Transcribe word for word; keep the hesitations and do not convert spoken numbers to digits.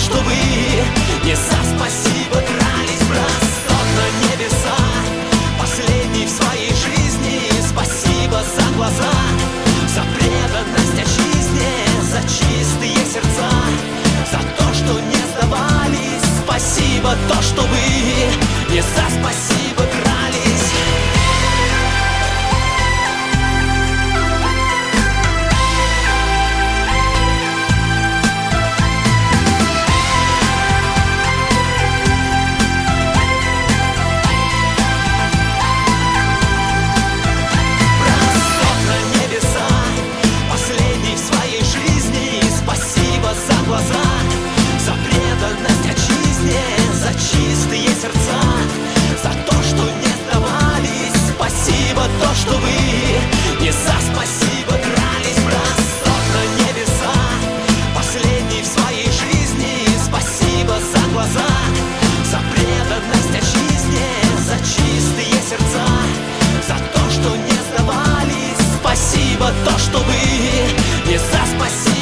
что вы не за спасибо дрались, бросок на небеса, последний в своей жизни. Спасибо за глаза, за преданность отчизне, за чистые сердца, за то, что не сдавались. Спасибо, то, что вы не за спасибо дрались. Бросок на небеса, последний в своей жизни. Спасибо за глаза, за преданность отчизне, за чистые сердца, за то, что не сдавались. Спасибо, то, что вы не за спасибо дрались. Бросок на небеса, последний в своей жизни. Спасибо за глаза, за преданность отчизне, за чистые сердца, за то, что не сдавались. Спасибо, то, что вы не за спасибо.